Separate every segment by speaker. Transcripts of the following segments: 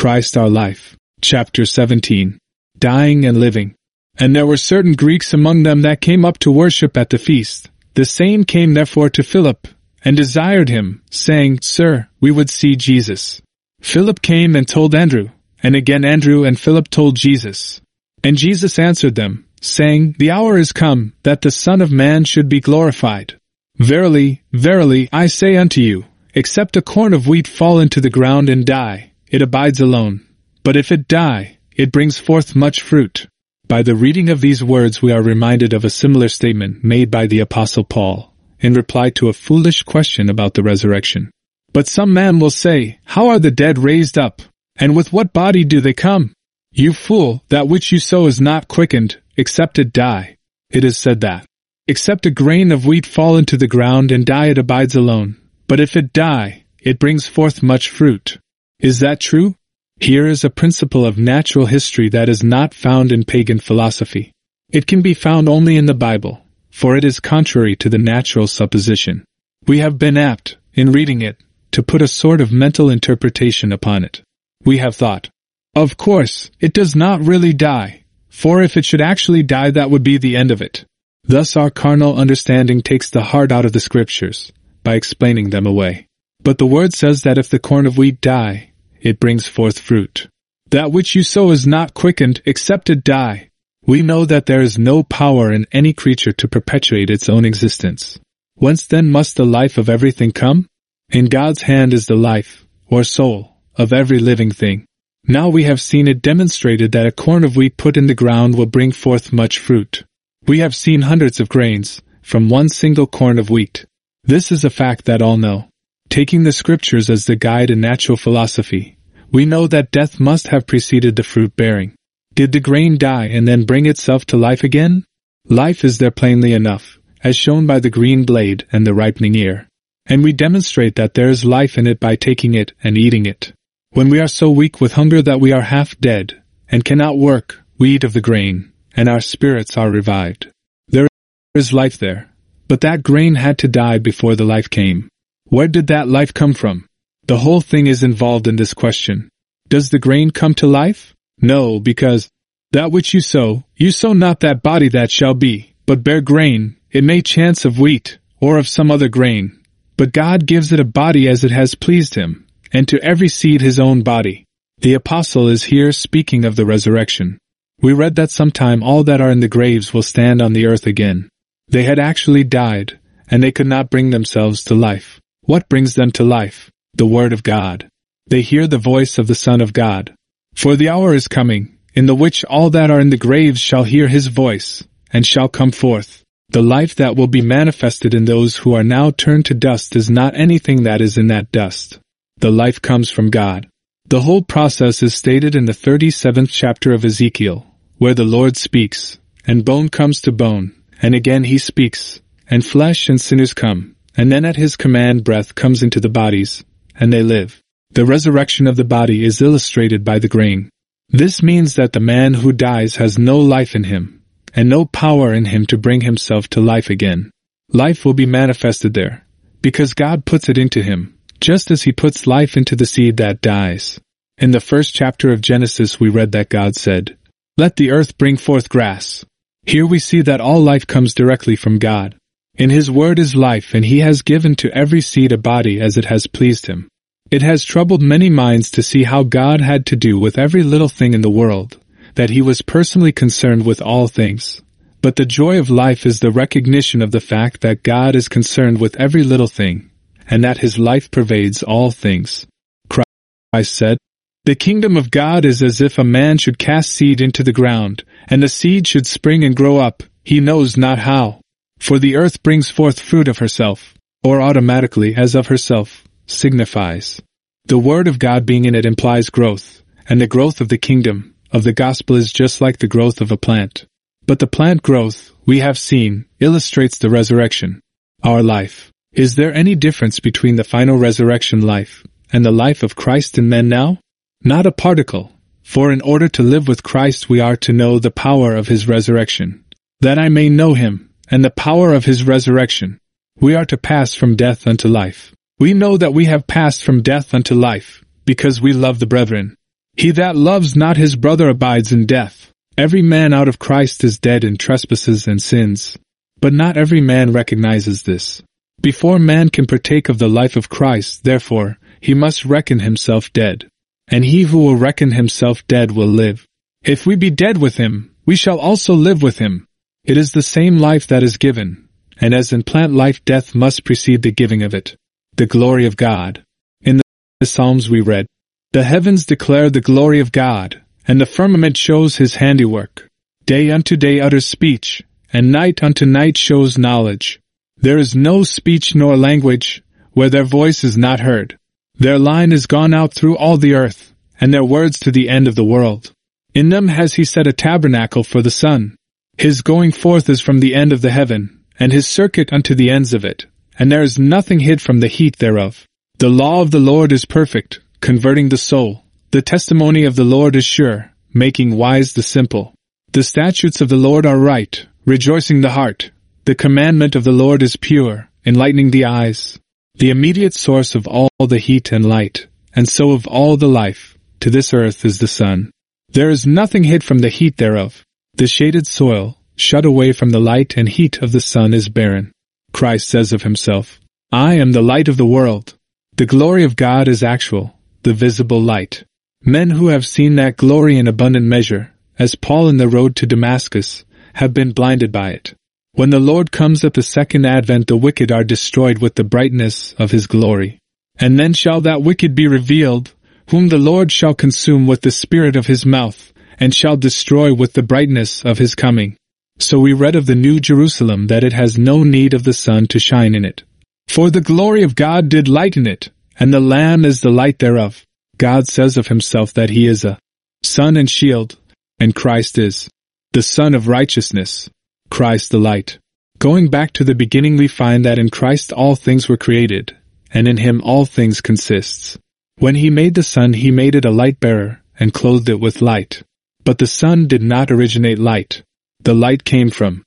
Speaker 1: Christ our life. Chapter 17. Dying and living. And there were certain Greeks among them that came up to worship at the feast. The same came therefore to Philip, and desired him, saying, Sir, we would see Jesus. Philip came and told Andrew, and again Andrew and Philip told Jesus. And Jesus answered them, saying, The hour is come, that the Son of Man should be glorified. Verily, verily, I say unto you, except a corn of wheat fall into the ground and die, it abides alone. But if it die, it brings forth much fruit. By the reading of these words we are reminded of a similar statement made by the Apostle Paul, in reply to a foolish question about the resurrection. But some man will say, How are the dead raised up? And with what body do they come? You fool, that which you sow is not quickened, except it die. It is said that, except a grain of wheat fall into the ground and die, it abides alone. But if it die, it brings forth much fruit. Is that true? Here is a principle of natural history that is not found in pagan philosophy. It can be found only in the Bible, for it is contrary to the natural supposition. We have been apt, in reading it, to put a sort of mental interpretation upon it. We have thought, of course, it does not really die, for if it should actually die, that would be the end of it. Thus our carnal understanding takes the heart out of the Scriptures, by explaining them away. But the Word says that if the corn of wheat die, it brings forth fruit. That which you sow is not quickened, except it die. We know that there is no power in any creature to perpetuate its own existence. Whence then must the life of everything come? In God's hand is the life, or soul, of every living thing. Now we have seen it demonstrated that a corn of wheat put in the ground will bring forth much fruit. We have seen hundreds of grains, from one single corn of wheat. This is a fact that all know. Taking the Scriptures as the guide in natural philosophy, we know that death must have preceded the fruit-bearing. Did the grain die and then bring itself to life again? Life is there plainly enough, as shown by the green blade and the ripening ear. And we demonstrate that there is life in it by taking it and eating it. When we are so weak with hunger that we are half dead, and cannot work, we eat of the grain, and our spirits are revived. There is life there, but that grain had to die before the life came. Where did that life come from? The whole thing is involved in this question. Does the grain come to life? No, because that which you sow not that body that shall be, but bear grain, it may chance of wheat, or of some other grain. But God gives it a body as it has pleased him, and to every seed his own body. The apostle is here speaking of the resurrection. We read that sometime all that are in the graves will stand on the earth again. They had actually died, and they could not bring themselves to life. What brings them to life? The Word of God. They hear the voice of the Son of God. For the hour is coming, in the which all that are in the graves shall hear his voice, and shall come forth. The life that will be manifested in those who are now turned to dust is not anything that is in that dust. The life comes from God. The whole process is stated in the 37th chapter of Ezekiel, where the Lord speaks, and bone comes to bone, and again he speaks, and flesh and sinews come, and then at his command breath comes into the bodies, and they live. The resurrection of the body is illustrated by the grain. This means that the man who dies has no life in him, and no power in him to bring himself to life again. Life will be manifested there, because God puts it into him, just as he puts life into the seed that dies. In the first chapter of Genesis we read that God said, "Let the earth bring forth grass." Here we see that all life comes directly from God. In his word is life, and he has given to every seed a body as it has pleased him. It has troubled many minds to see how God had to do with every little thing in the world, that he was personally concerned with all things. But the joy of life is the recognition of the fact that God is concerned with every little thing, and that his life pervades all things. Christ said, "The kingdom of God is as if a man should cast seed into the ground, and the seed should spring and grow up, he knows not how. For the earth brings forth fruit of herself," or automatically as of herself, signifies. The word of God being in it implies growth, and the growth of the kingdom, of the gospel is just like the growth of a plant. But the plant growth, we have seen, illustrates the resurrection. Our life. Is there any difference between the final resurrection life and the life of Christ in men now? Not a particle, for in order to live with Christ we are to know the power of his resurrection. That I may know him, and the power of his resurrection. We are to pass from death unto life. We know that we have passed from death unto life, because we love the brethren. He that loves not his brother abides in death. Every man out of Christ is dead in trespasses and sins. But not every man recognizes this. Before man can partake of the life of Christ, therefore, he must reckon himself dead. And he who will reckon himself dead will live. If we be dead with him, we shall also live with him. It is the same life that is given, and as in plant life, death must precede the giving of it. The glory of God. In the Psalms we read, "The heavens declare the glory of God, and the firmament shows his handiwork. Day unto day utters speech, and night unto night shows knowledge. There is no speech nor language, where their voice is not heard. Their line is gone out through all the earth, and their words to the end of the world. In them has he set a tabernacle for the sun. His going forth is from the end of the heaven, and his circuit unto the ends of it, and there is nothing hid from the heat thereof. The law of the Lord is perfect, converting the soul. The testimony of the Lord is sure, making wise the simple. The statutes of the Lord are right, rejoicing the heart. The commandment of the Lord is pure, enlightening the eyes. The immediate source of all the heat and light, and so of all the life, to this earth is the sun. There is nothing hid from the heat thereof. The shaded soil, shut away from the light and heat of the sun, is barren. Christ says of himself, I am the light of the world. The glory of God is actual, the visible light. Men who have seen that glory in abundant measure, as Paul in the road to Damascus, have been blinded by it. When the Lord comes at the second advent, the wicked are destroyed with the brightness of his glory. And then shall that wicked be revealed, whom the Lord shall consume with the spirit of his mouth, and shall destroy with the brightness of his coming. So we read of the New Jerusalem that it has no need of the sun to shine in it. For the glory of God did lighten it, and the Lamb is the light thereof. God says of himself that he is a sun and shield, and Christ is the Sun of righteousness, Christ the light. Going back to the beginning, we find that in Christ all things were created, and in him all things consists. When he made the sun, he made it a light bearer, and clothed it with light. But the sun did not originate light. The light came from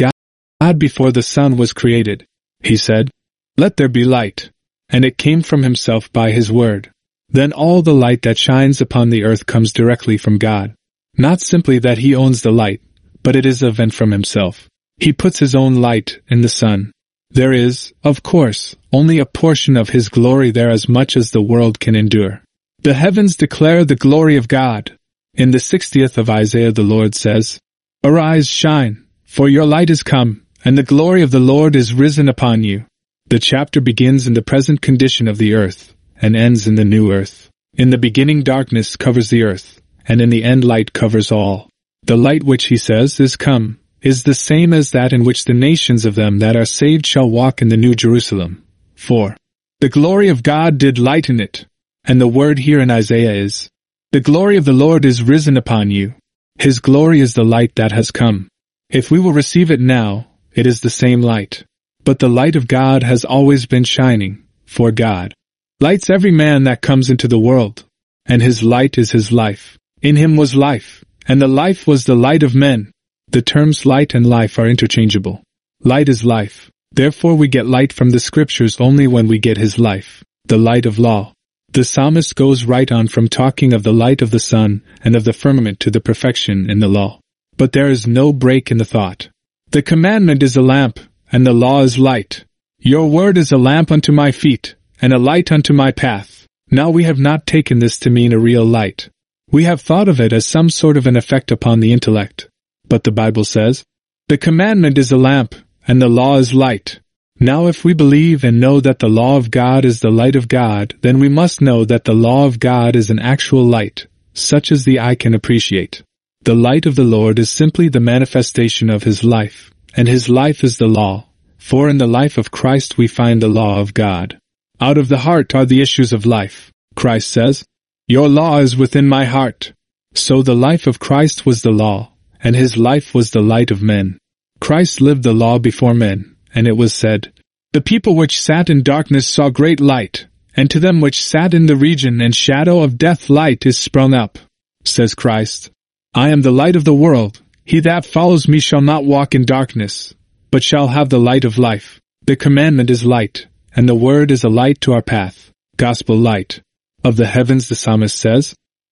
Speaker 1: God before the sun was created. He said, Let there be light. And it came from himself by his word. Then all the light that shines upon the earth comes directly from God. Not simply that he owns the light, but it is of and from himself. He puts his own light in the sun. There is, of course, only a portion of his glory there, as much as the world can endure. The heavens declare the glory of God. In the 60th of Isaiah the Lord says, Arise, shine, for your light is come, and the glory of the Lord is risen upon you. The chapter begins in the present condition of the earth, and ends in the new earth. In the beginning darkness covers the earth, and in the end light covers all. The light which he says is come, is the same as that in which the nations of them that are saved shall walk in the New Jerusalem. For the glory of God did lighten it. And the word here in Isaiah is, The glory of the Lord is risen upon you. His glory is the light that has come. If we will receive it now, it is the same light. But the light of God has always been shining, for God lights every man that comes into the world, and his light is his life. In him was life, and the life was the light of men. The terms light and life are interchangeable. Light is life. Therefore we get light from the scriptures only when we get his life, the light of law. The psalmist goes right on from talking of the light of the sun and of the firmament to the perfection in the law. But there is no break in the thought. The commandment is a lamp, and the law is light. Your word is a lamp unto my feet, and a light unto my path. Now we have not taken this to mean a real light. We have thought of it as some sort of an effect upon the intellect. But the Bible says, The commandment is a lamp, and the law is light. Now if we believe and know that the law of God is the light of God, then we must know that the law of God is an actual light, such as the eye can appreciate. The light of the Lord is simply the manifestation of his life, and his life is the law, for in the life of Christ we find the law of God. Out of the heart are the issues of life. Christ says, Your law is within my heart. So the life of Christ was the law, and his life was the light of men. Christ lived the law before men, and it was said, The people which sat in darkness saw great light, and to them which sat in the region and shadow of death light is sprung up. Says Christ, I am the light of the world. He that follows me shall not walk in darkness, but shall have the light of life. The commandment is light, and the word is a light to our path. Gospel light. Of the heavens the psalmist says,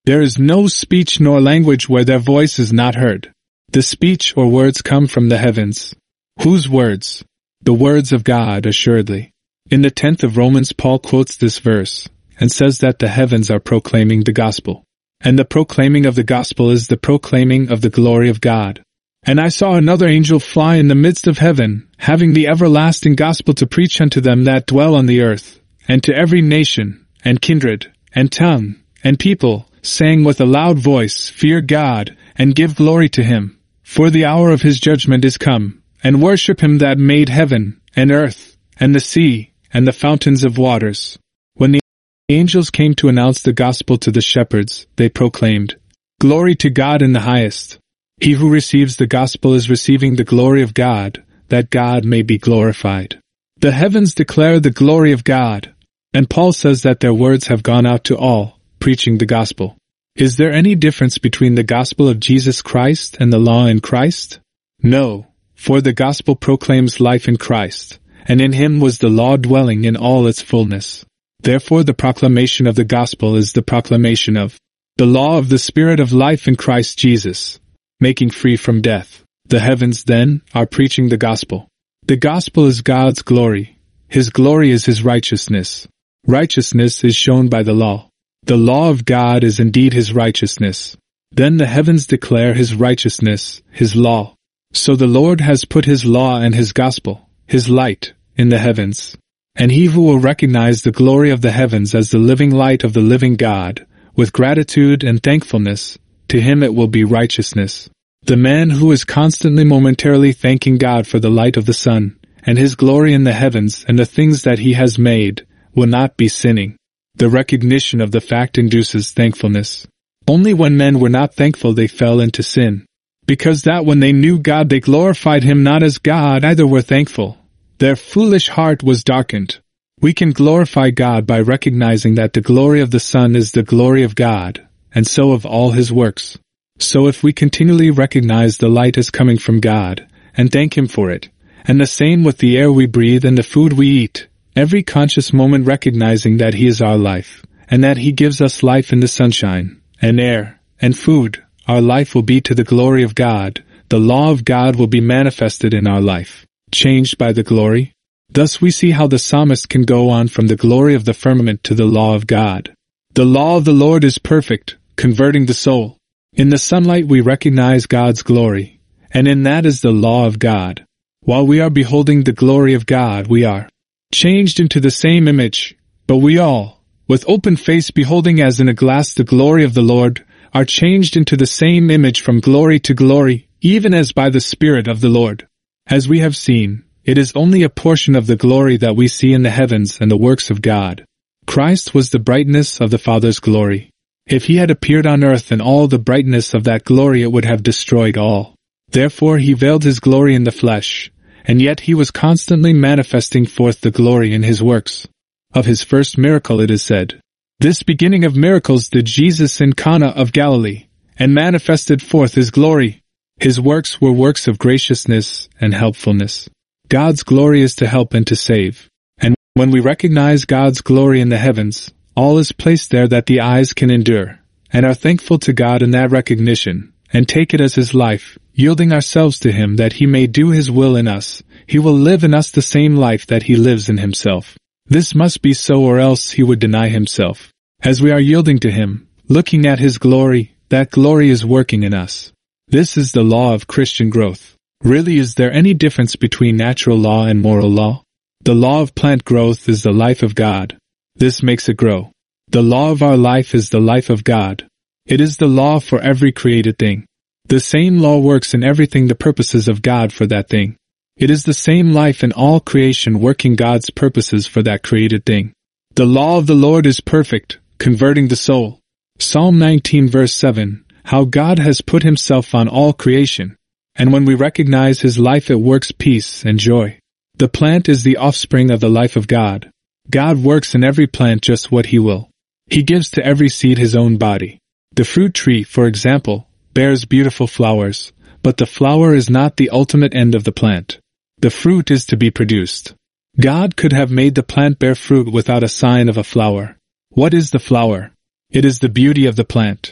Speaker 1: There is no speech nor language where their voice is not heard. The speech or words come from the heavens. Whose words? The words of God, assuredly. In the 10th of Romans, Paul quotes this verse, and says that the heavens are proclaiming the gospel. And the proclaiming of the gospel is the proclaiming of the glory of God. And I saw another angel fly in the midst of heaven, having the everlasting gospel to preach unto them that dwell on the earth, and to every nation, and kindred, and tongue, and people, saying with a loud voice, Fear God, and give glory to him, for the hour of his judgment is come, and worship him that made heaven, and earth, and the sea, and the fountains of waters. When the angels came to announce the gospel to the shepherds, they proclaimed, Glory to God in the highest. He who receives the gospel is receiving the glory of God, that God may be glorified. The heavens declare the glory of God, and Paul says that their words have gone out to all, preaching the gospel. Is there any difference between the gospel of Jesus Christ and the law in Christ? No, for the gospel proclaims life in Christ, and in him was the law dwelling in all its fullness. Therefore the proclamation of the gospel is the proclamation of the law of the Spirit of life in Christ Jesus, making free from death. The heavens, then, are preaching the gospel. The gospel is God's glory. His glory is his righteousness. Righteousness is shown by the law. The law of God is indeed his righteousness. Then the heavens declare his righteousness, his law. So the Lord has put his law and his gospel, his light, in the heavens. And he who will recognize the glory of the heavens as the living light of the living God, with gratitude and thankfulness, to him it will be righteousness. The man who is constantly momentarily thanking God for the light of the sun, and his glory in the heavens and the things that he has made, will not be sinning. The recognition of the fact induces thankfulness. Only when men were not thankful they fell into sin. Because that when they knew God they glorified him not as God, neither were thankful. Their foolish heart was darkened. We can glorify God by recognizing that the glory of the sun is the glory of God, and so of all his works. So if we continually recognize the light as coming from God, and thank him for it, and the same with the air we breathe and the food we eat, every conscious moment recognizing that he is our life, and that he gives us life in the sunshine, and air, and food, our life will be to the glory of God, the law of God will be manifested in our life, changed by the glory. Thus we see how the psalmist can go on from the glory of the firmament to the law of God. The law of the Lord is perfect, converting the soul. In the sunlight we recognize God's glory, and in that is the law of God. While we are beholding the glory of God we are changed into the same image, but we all, with open face beholding as in a glass the glory of the Lord, are changed into the same image from glory to glory, even as by the Spirit of the Lord. As we have seen, it is only a portion of the glory that we see in the heavens and the works of God. Christ was the brightness of the Father's glory. If he had appeared on earth in all the brightness of that glory it would have destroyed all. Therefore he veiled his glory in the flesh, and yet he was constantly manifesting forth the glory in his works. Of his first miracle it is said, This beginning of miracles did Jesus in Cana of Galilee, and manifested forth his glory. His works were works of graciousness and helpfulness. God's glory is to help and to save. And when we recognize God's glory in the heavens, all is placed there that the eyes can endure, and are thankful to God in that recognition, and take it as his life, yielding ourselves to him that he may do his will in us, he will live in us the same life that he lives in himself. This must be so or else he would deny himself. As we are yielding to him, looking at his glory, that glory is working in us. This is the law of Christian growth. Really, is there any difference between natural law and moral law? The law of plant growth is the life of God. This makes it grow. The law of our life is the life of God. It is the law for every created thing. The same law works in everything the purposes of God for that thing. It is the same life in all creation working God's purposes for that created thing. The law of the Lord is perfect, converting the soul. Psalm 19 verse 7, how God has put himself on all creation. And when we recognize his life it works peace and joy. The plant is the offspring of the life of God. God works in every plant just what he will. He gives to every seed his own body. The fruit tree, for example, bears beautiful flowers, but the flower is not the ultimate end of the plant. The fruit is to be produced. God could have made the plant bear fruit without a sign of a flower. What is the flower? It is the beauty of the plant.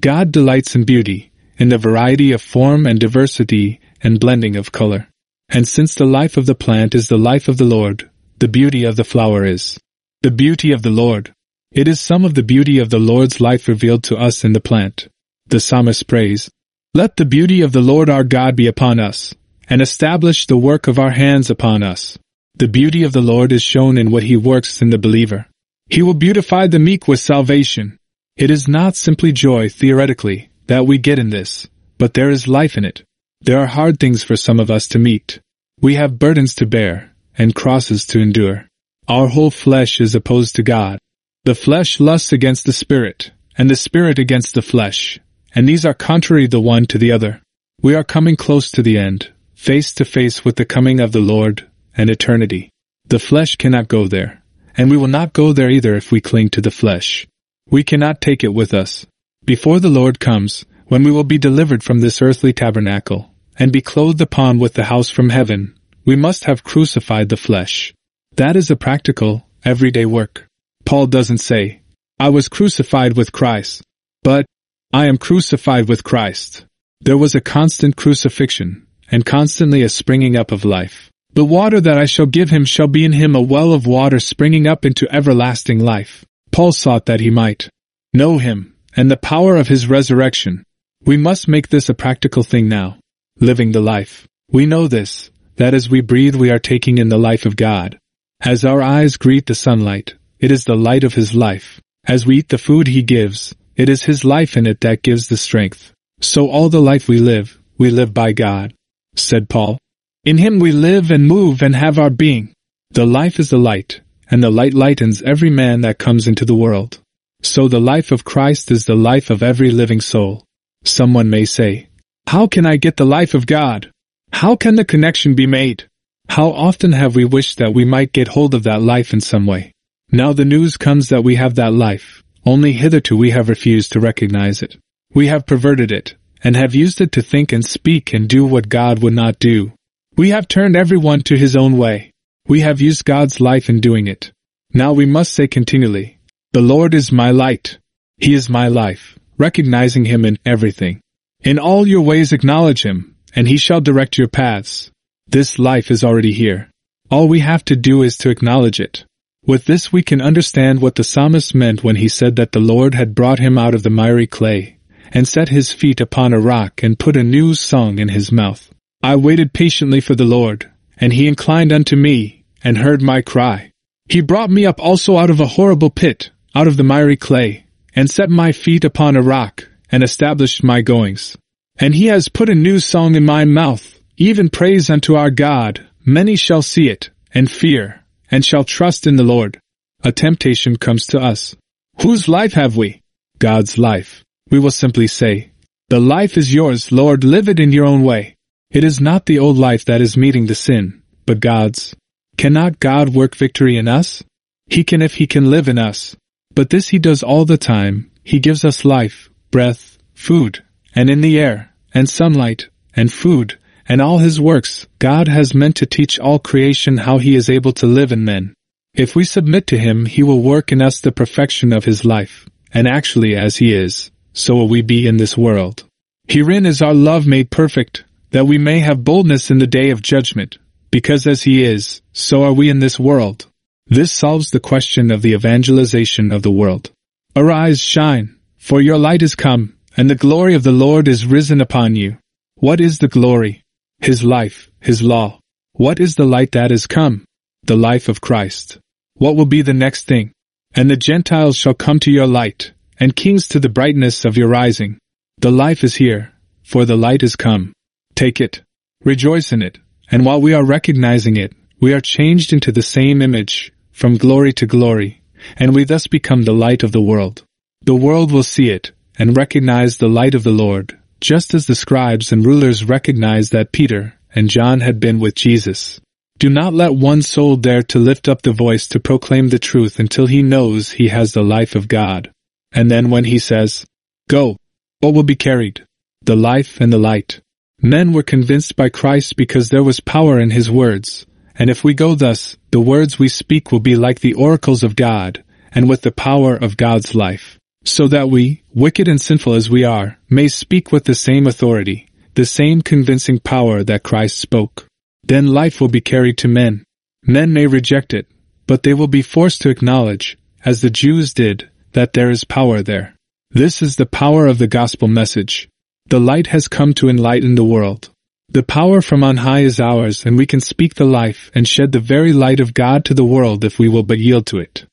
Speaker 1: God delights in beauty, in the variety of form and diversity and blending of color. And since the life of the plant is the life of the Lord, the beauty of the flower is the beauty of the Lord. It is some of the beauty of the Lord's life revealed to us in the plant. The psalmist prays, "Let the beauty of the Lord our God be upon us, and establish the work of our hands upon us." The beauty of the Lord is shown in what He works in the believer. He will beautify the meek with salvation. It is not simply joy theoretically that we get in this, but there is life in it. There are hard things for some of us to meet. We have burdens to bear, and crosses to endure. Our whole flesh is opposed to God. The flesh lusts against the Spirit, and the Spirit against the flesh, and these are contrary the one to the other. We are coming close to the end, face to face with the coming of the Lord and eternity. The flesh cannot go there, and we will not go there either if we cling to the flesh. We cannot take it with us. Before the Lord comes, when we will be delivered from this earthly tabernacle, and be clothed upon with the house from heaven, we must have crucified the flesh. That is a practical, everyday work. Paul doesn't say, "I was crucified with Christ," but, "I am crucified with Christ." There was a constant crucifixion, and constantly a springing up of life. "The water that I shall give him shall be in him a well of water springing up into everlasting life." Paul sought that he might know Him, and the power of His resurrection. We must make this a practical thing now. Living the life. We know this, that as we breathe we are taking in the life of God. As our eyes greet the sunlight, it is the light of His life. As we eat the food He gives, it is His life in it that gives the strength. So all the life we live by God. Said Paul. In Him we live and move and have our being. The life is the light, and the light lightens every man that comes into the world. So the life of Christ is the life of every living soul. Someone may say, "How can I get the life of God? How can the connection be made?" How often have we wished that we might get hold of that life in some way? Now the news comes that we have that life, only hitherto we have refused to recognize it. We have perverted it, and have used it to think and speak and do what God would not do. We have turned everyone to his own way. We have used God's life in doing it. Now we must say continually, "The Lord is my light. He is my life," recognizing Him in everything. In all your ways acknowledge Him, and He shall direct your paths. This life is already here. All we have to do is to acknowledge it. With this we can understand what the psalmist meant when he said that the Lord had brought him out of the miry clay, and set his feet upon a rock and put a new song in his mouth. I waited patiently for the Lord, and He inclined unto me, and heard my cry. He brought me up also out of a horrible pit, out of the miry clay, and set my feet upon a rock, and established my goings. And He has put a new song in my mouth, even praise unto our God. Many shall see it, and fear, and shall trust in the Lord. A temptation comes to us. Whose life have we? God's life. We will simply say, "The life is yours, Lord, live it in your own way." It is not the old life that is meeting the sin, but God's. Cannot God work victory in us? He can if He can live in us. But this He does all the time. He gives us life, breath, food, and in the air, and sunlight, and food, and all His works. God has meant to teach all creation how He is able to live in men. If we submit to Him, He will work in us the perfection of His life, and actually as He is, so will we be in this world. Herein is our love made perfect, that we may have boldness in the day of judgment, because as He is, so are we in this world. This solves the question of the evangelization of the world. Arise, shine, for your light is come, and the glory of the Lord is risen upon you. What is the glory? His life, His law. What is the light that is come? The life of Christ. What will be the next thing? And the Gentiles shall come to your light, and kings to the brightness of your rising. The life is here, for the light is come. Take it. Rejoice in it. And while we are recognizing it, we are changed into the same image, from glory to glory, and we thus become the light of the world. The world will see it, and recognize the light of the Lord, just as the scribes and rulers recognized that Peter and John had been with Jesus. Do not let one soul dare to lift up the voice to proclaim the truth until he knows he has the life of God. And then when He says, "Go," what will be carried? The life and the light. Men were convinced by Christ because there was power in His words, and if we go thus, the words we speak will be like the oracles of God, and with the power of God's life. so that we, wicked and sinful as we are, may speak with the same authority, the same convincing power that Christ spoke. Then life will be carried to men. Men may reject it, but they will be forced to acknowledge, as the Jews did, that there is power there. This is the power of the gospel message. The light has come to enlighten the world. The power from on high is ours, and we can speak the life and shed the very light of God to the world if we will but yield to it.